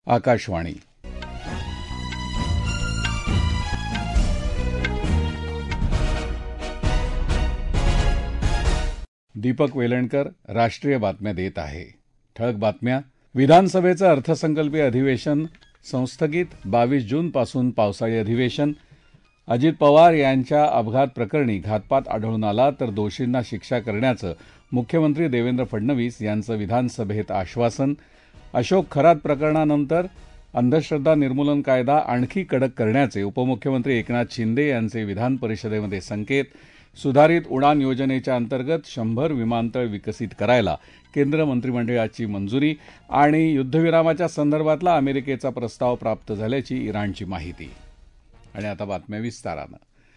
आकाशवाणी. दीपक वेलणकर राष्ट्रीय बातम्या देत आहे. ठळक बातम्या. विधानसभेचं अर्थसंकल्पीय अधिवेशन संस्थगित. 22 जूनपासून पावसाळी अधिवेशन. अजित पवार यांच्या अपघात प्रकरणी घातपात आढळून आला तर दोषींना शिक्षा करण्याचं मुख्यमंत्री देवेंद्र फडणवीस यांचं विधानसभेत आश्वासन. अशोक खरात प्रकरणानंतर अंधश्रद्धा निर्मूलन कायदा आणखी कडक करण्याचे उपमुख्यमंत्री एकनाथ शिंदे यांचे विधान परिषदेमध्ये संकेत. सुधारित उडान योजनेच्या अंतर्गत 100 विमानतळ विकसित करायला केंद्र मंत्रिमंडळाची मंजुरी. आणि युद्धविरामाच्या संदर्भातला अमेरिकेचा प्रस्ताव प्राप्त झाल्याची इराणची माहिती. आणि आता बातम्या विस्तारानं.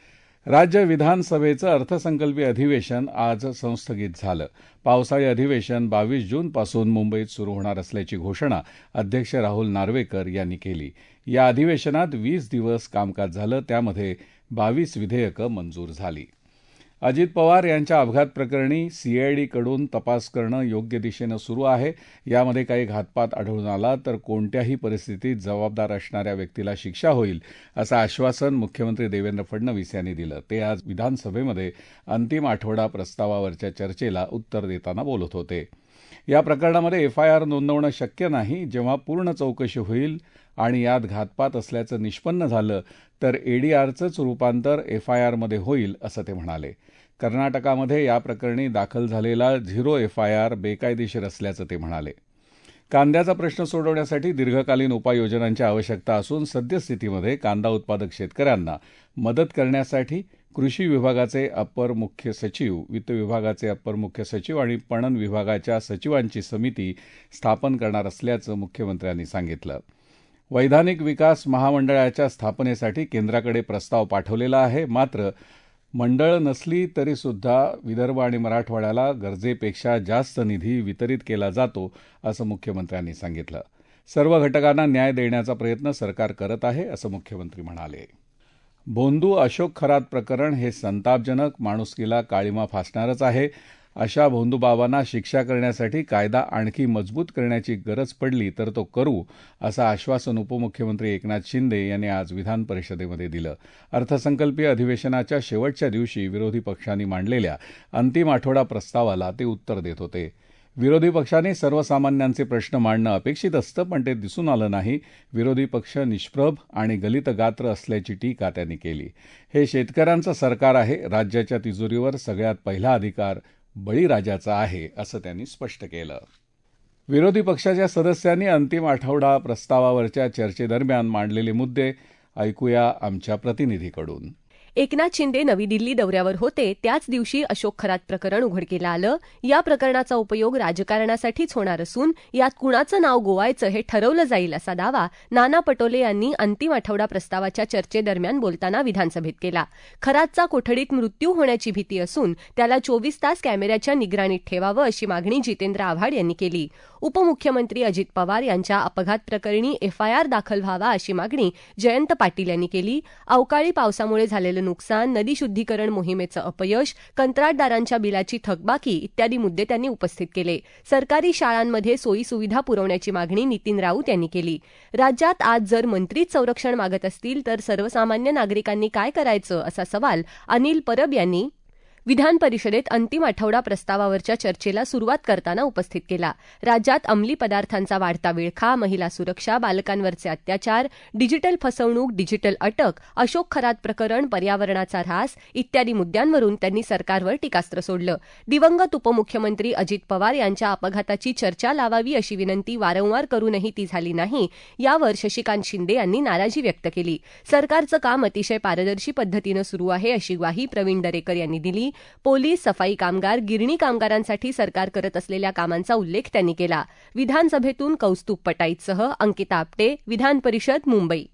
राज्य विधानसभेचं अर्थसंकल्पीय अधिवेशन आज संस्थगित झालं. पावसाळी अधिवेशन 22 जूनपासून मुंबईत सुरू होणार असल्याची घोषणा अध्यक्ष राहुल नार्वेकर यांनी केली. या अधिवेशनात 20 दिवस कामकाज झालं. त्यामध्ये 22 विधेयकं मंजूर झाली. अजित पवार यांच्या अपघात प्रकरणी सीआयडीकडून तपास करणं योग्य दिशेनं सुरू आहे. यामध्ये काही घातपात आढळून आला तर कोणत्याही परिस्थितीत जबाबदार असणाऱ्या व्यक्तीला शिक्षा होईल असं आश्वासन मुख्यमंत्री देवेंद्र फडणवीस यांनी दिलं. ते आज विधानसभेमध्ये अंतिम आठवडा प्रस्तावावरच्या चर्चेला उत्तर देताना बोलत होते. या प्रकरणामध्ये एफआयआर नोंदवणं शक्य नाही. जेव्हा पूर्ण चौकशी होईल आणि यात घातपात असल्याचं निष्पन्न झालं तर एडीआरचंच रूपांतर एफआयआरमध्ये होईल असं ते म्हणाले. कर्नाटकामध्ये या प्रकरणी दाखल झालेला 0 एफआयआर बेकायदेशीर असल्याचं ते म्हणाले. कांद्याचा प्रश्न सोडवण्यासाठी दीर्घकालीन उपाययोजनांची आवश्यकता असून सद्यस्थितीमध्ये कांदा उत्पादक शेतकऱ्यांना मदत करण्यासाठी कृषी विभागाचे अप्पर मुख्य सचिव, वित्त विभागाचे अप्पर मुख्य सचिव आणि पणन विभागाच्या सचिवांची समिती स्थापन करणार असल्याचं मुख्यमंत्र्यांनी सांगितलं. वैधानिक विकास महामंडळाच्या स्थापनेसाठी केंद्राकडे प्रस्ताव पाठवलेला आहे. मात्र मंडळ नसली तरीसुद्धा विदर्भ आणि मराठवाड्याला गरजेपेक्षा जास्त निधी वितरित केला जातो असं मुख्यमंत्र्यांनी सांगितलं. सर्व घटकांना न्याय देण्याचा प्रयत्न सरकार करत आहे असं मुख्यमंत्री म्हणाले. भोंदू अशोक खरात प्रकरण हे संतापजनक, माणुसकीला काळिमा फासणारच आहे. अशा भोंदूबाबांना शिक्षा करण्यासाठी कायदा आणखी मजबूत करण्याची गरज पडली तर तो करू असं आश्वासन उपमुख्यमंत्री एकनाथ शिंदे यांनी आज विधान परिषदेमध्ये दिलं. अर्थसंकल्पीय अधिवेशनाच्या शेवटच्या दिवशी विरोधी पक्षांनी मांडलेल्या अंतिम आठवडा प्रस्तावाला ते उत्तर देत होते. विरोधी पक्षांनी सर्वसामान्यांचे प्रश्न मांडणं अपेक्षित असतं, पण ते दिसून आलं नाही. विरोधी पक्ष निष्प्रभ आणि गलितगात्र असल्याची टीका त्यांनी केली. हे शेतकऱ्यांचं सरकार आहे. राज्याच्या तिजोरीवर सगळ्यात पहिला अधिकार बळीराजाचा आहे असं त्यांनी स्पष्ट केलं. विरोधी पक्षाच्या सदस्यांनी अंतिम आठवडा प्रस्तावावरच्या चर्चेदरम्यान मांडलेले मुद्दे ऐकूया आमच्या प्रतिनिधीकडून. एकनाथ शिंदे नवी दिल्ली दौऱ्यावर होते त्याच दिवशी अशोक खरात प्रकरण उघडकीला आलं. या प्रकरणाचा उपयोग राजकारणासाठीच होणार असून यात कुणाचं नाव गोवायचं हे ठरवलं जाईल असा दावा नाना पटोले यांनी अंतिम आठवडा प्रस्तावाच्या चर्चेदरम्यान बोलताना विधानसभेत केला. खरातचा कोठडीत मृत्यू होण्याची भीती असून त्याला 24 तास कॅमेऱ्याच्या निगराणीत ठेवावं अशी मागणी जितेंद्र आव्हाड यांनी केली. उपमुख्यमंत्री अजित पवार यांच्या अपघात प्रकरणी एफआयआर दाखल व्हावा अशी मागणी जयंत पाटील यांनी केली. अवकाळी पावसामुळे झालेलं नुकसान, नदी शुद्धीकरण मोहिमेचं अपयश, कंत्राटदारांच्या बिलाची थकबाकी इत्यादी मुद्दे त्यांनी उपस्थित केले. सरकारी शाळांमध्ये सोयीसुविधा पुरवण्याची मागणी नितीन राऊत यांनी केली. राज्यात आज जर मंत्रीच संरक्षण मागत असतील तर सर्वसामान्य नागरिकांनी काय करायचं असा सवाल अनिल परब यांनी विधान परिषदेत अंतिम आठवडा प्रस्तावावरच्या चर्चेला सुरुवात करताना उपस्थित केला. राज्यात अंमली पदार्थांचा वाढता विळखा, महिला सुरक्षा, बालकांवरचे अत्याचार, डिजिटल फसवणूक, डिजिटल अटक, अशोक खरात प्रकरण, पर्यावरणाचा ऱ्हास इत्यादी मुद्द्यांवरून त्यांनी सरकारवर टीकास्त्र सोडलं. दिवंगत उपमुख्यमंत्री अजित पवार यांच्या अपघाताची चर्चा लावावी अशी विनंती वारंवार करूनही ती झाली नाही. यावर शशिकांत शिंदे यांनी नाराजी व्यक्त केली. सरकारचं काम अतिशय पारदर्शी पद्धतीनं सुरू आहे अशी ग्वाही प्रवीण दरेकर यांनी दिली. पोलीस, सफाई कामगार, गिरणी कामगारांसाठी सरकार करत असलेल्या कामांचा उल्लेख त्यांनी केला. विधानसभेतून कौस्तुभ पटाईतसह अंकिता आपटे, विधान परिषद, मुंबई.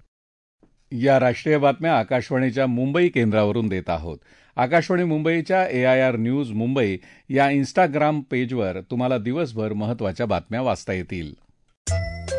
या राष्ट्रीय बातम्या आकाशवाणीच्या मुंबई केंद्रावरून देत आहोत. आकाशवाणी मुंबईच्या AIR न्यूज मुंबई या इन्स्टाग्राम पेजवर तुम्हाला दिवसभर महत्त्वाच्या बातम्या वाचता येतील.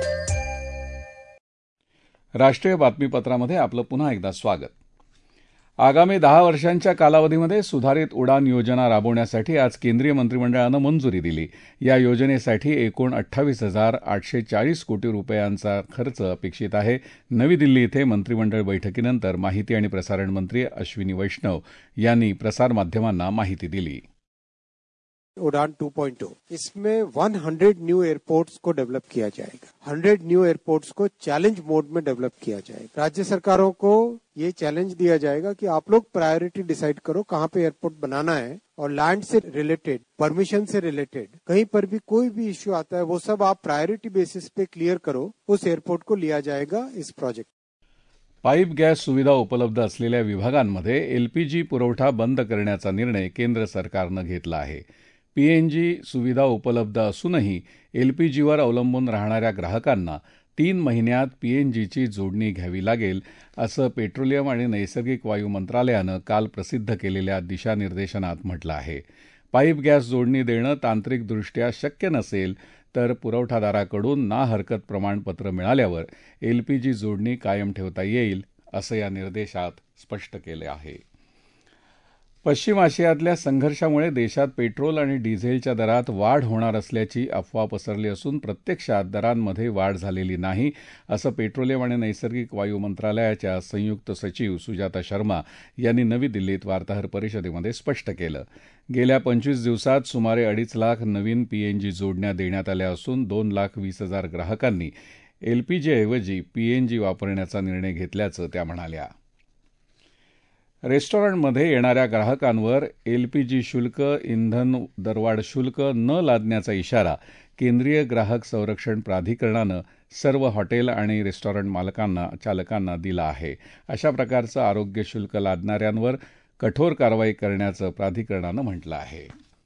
राष्ट्रीय बातमीपत्रामध्ये आपलं पुन्हा एकदा स्वागत. आगामी 10 वर्षांच्या कालावधीमध्ये सुधारित उडान योजना राबवण्यासाठी आज केंद्रीय मंत्रिमंडळानं मंजुरी दिली. या योजनेसाठी एकूण 28,840 कोटी रुपयांचा खर्च अपेक्षित आहे. नवी दिल्ली इथे मंत्रिमंडळ बैठकीनंतर माहिती आणि प्रसारण मंत्री अश्विनी वैष्णव यांनी प्रसारमाध्यमांना माहिती दिली. उड़ान 2.0 इसमें 100 न्यू एयरपोर्ट्स को डेवलप किया जाएगा. 100 न्यू एयरपोर्ट्स को चैलेंज मोड में डेवलप किया जाएगा. राज्य सरकारों को ये चैलेंज दिया जाएगा कि आप लोग प्रायोरिटी डिसाइड करो कहां पे एयरपोर्ट बनाना है और लैंड से रिलेटेड, परमिशन से रिलेटेड कहीं पर भी कोई भी इश्यू आता है वो सब आप प्रायोरिटी बेसिस पे क्लियर करो. उस एयरपोर्ट को लिया जाएगा इस प्रोजेक्ट. पाईप गॅस सुविधा उपलब्ध असलेल्या विभागांमध्ये एलपीजी पुरवठा बंद करण्याचा निर्णय केंद्र सरकारनं घेतला आहे. पीएनजी सुविधा उपलब्ध असूनही एलपीजीवर अवलंबून राहणाऱ्या ग्राहकांना 3 महिन्यात पीएनजीची जोडणी घ्यावी लागेल, असं पेट्रोलियम आणि नैसर्गिक वायू मंत्रालयानं काल प्रसिद्ध केलेल्या दिशानिर्देशनात म्हटलं आहे. पाईप गॅस जोडणी देणं तांत्रिकदृष्ट्या शक्य नसेल तर पुरवठादाराकडून ना हरकत प्रमाणपत्र मिळाल्यावर एलपीजी जोडणी कायम ठेवता येईल, असं या निर्देशात स्पष्ट केलं आहे. पश्चिम आशियातल्या संघर्षामुळे देशात पेट्रोल आणि डिझेलच्या दरात वाढ होणार असल्याची अफवा पसरली असून प्रत्यक्षात दरांमध्ये वाढ झालेली नाही, असं पेट्रोलियम आणि नैसर्गिक वायू मंत्रालयाच्या संयुक्त सचिव सुजाता शर्मा यांनी नवी दिल्लीत वार्ताहर परिषदेमध्ये स्पष्ट केलं. गेल्या 25 दिवसात सुमारे 2.5 लाख नवीन पीएनजी जोडण्या देण्यात आल्या असून 2,20,000 ग्राहकांनी एलपीजीऐवजी पीएनजी वापरण्याचा निर्णय घेतल्याचं त्या म्हणाल्या. रेस्टॉरंटमध्ये येणाऱ्या ग्राहकांवर एलपीजी शुल्क, इंधन दरवाढ शुल्क न लादण्याचा इशारा केंद्रीय ग्राहक संरक्षण प्राधिकरणानं सर्व हॉटेल आणि रेस्टॉरंट चालकांना दिला आहे. अशा प्रकारचं आरोग्य शुल्क लादणाऱ्यांवर कठोर कारवाई करण्याचं प्राधिकरणानं म्हटलं आहे.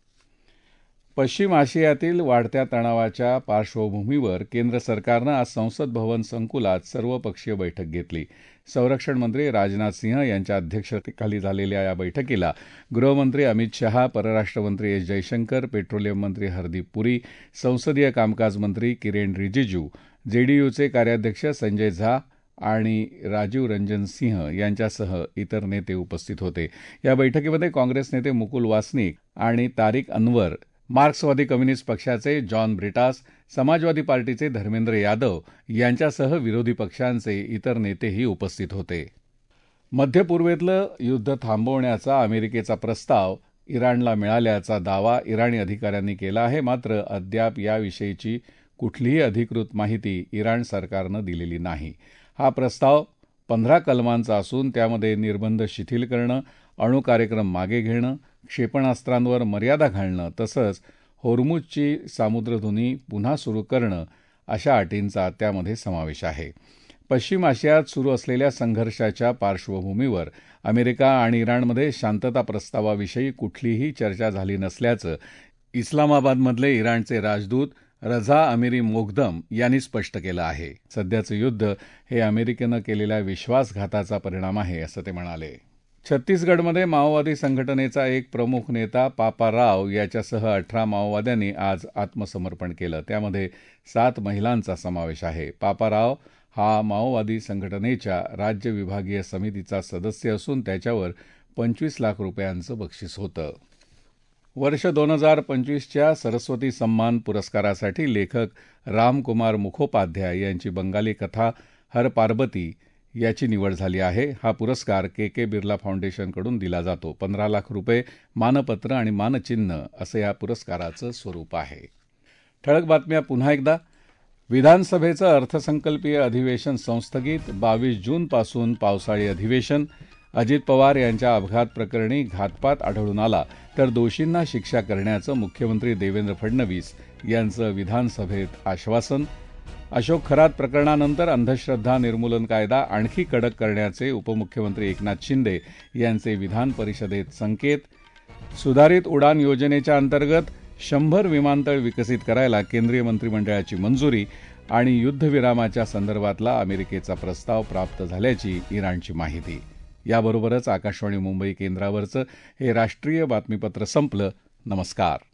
पश्चिम आशियातील वाढत्या तणावाच्या पार्श्वभूमीवर केंद्र सरकारनं आज संसद भवन संकुलात सर्वपक्षीय बैठक घेतली. संरक्षण मंत्री राजनाथ सिंह यांच्या अध्यक्षतेखाली झालेल्या या बैठकीला गृहमंत्री अमित शहा, परराष्ट्र मंत्री एस जयशंकर, पेट्रोलियम मंत्री हरदीप पुरी, संसदीय कामकाज मंत्री किरेन रिजिजू, जेडीयूचे कार्याध्यक्ष संजय झा आणि राजीव रंजन सिंह यांच्यासह इतर नेते उपस्थित होते. या बैठकीमध्ये काँग्रेस नेते मुकुल वासनिक आणि तारिक अनवर, मार्क्सवादी कम्युनिस्ट पक्षाचे जॉन ब्रिटास, समाजवादी पार्टीचे धर्मेंद्र यादव यांच्यासह विरोधी पक्षांचे इतर नेतेही उपस्थित होते. मध्य पूर्वेतलं युद्ध थांबवण्याचा अमेरिकेचा प्रस्ताव इराणला मिळाल्याचा दावा इराणी अधिकाऱ्यांनी केला आहे. मात्र अद्याप याविषयीची कुठलीही अधिकृत माहिती इराण सरकारनं दिलेली नाही. हा प्रस्ताव 15 कलमांचा असून त्यामध्ये निर्बंध शिथिल करणं, अणुकार्यक्रम मागे घेणं, क्षेपणास्त्रांवर मर्यादा घालणं तसंच होर्मुझची सामुद्रधुनी पुन्हा सुरू करणं अशा अटींचा त्यामध्ये समावेश आहे. पश्चिम आशियात सुरू असलेल्या संघर्षाच्या पार्श्वभूमीवर अमेरिका आणि इराणमध्ये शांतता प्रस्तावाविषयी कुठलीही चर्चा झाली नसल्याचं इस्लामाबादमधले इराणचे राजदूत रझा अमिरी मोगदम यांनी स्पष्ट केलं आहे. सध्याचं युद्ध हे अमेरिकेनं केलेल्या विश्वासघाताचा परिणाम आहे, असं ते म्हणाले. छत्तीसगडमध्ये माओवादी संघटनेचा एक प्रमुख नेता पापा राव याच्यासह 18 माओवाद्यांनी आज आत्मसमर्पण केलं. त्यामध्ये 7 महिलांचा समावेश आहे. पापा राव हा माओवादी संघटनेच्या राज्य विभागीय समितीचा सदस्य असून त्याच्यावर 25 लाख रुपयांचं बक्षीस होतं. वर्ष 2025च्या सरस्वती सम्मान पुरस्कारासाठी लेखक रामकुमार मुखोपाध्याय यांची बंगाली कथा हर पार्बती याची निवड झाली आहे. हा पुरस्कार के बिर्ला फाउंडेशनकडून दिला जातो. 15 लाख रुपये, मानपत्र आणि मानचिन्ह असं या पुरस्काराचं स्वरूप आहे. ठळक बातम्या पुन्हा एकदा. विधानसभेचं अर्थसंकल्पीय अधिवेशन संस्थगित. 22 जूनपासून पावसाळी अधिवेशन. अजित पवार यांच्या अपघात प्रकरणी घातपात आढळून आला तर दोषींना शिक्षा करण्याचं मुख्यमंत्री देवेंद्र फडणवीस यांचं विधानसभेत आश्वासन. अशोक खरात प्रकरणानंतर अंधश्रद्धा निर्मूलन कायदा आणखी कडक करण्याचे उपमुख्यमंत्री एकनाथ शिंदे यांचे विधान परिषदेत संकेत. सुधारित उडान योजनेच्या अंतर्गत 100 विमानतळ विकसित करायला केंद्रीय मंत्रिमंडळाची मंजुरी आणि युद्धविरामाच्या संदर्भातला अमेरिकेचा प्रस्ताव प्राप्त झाल्याची इराणची माहिती. याबरोबरच आकाशवाणी मुंबई केंद्रावरचं हे राष्ट्रीय बातमीपत्र संपलं. नमस्कार.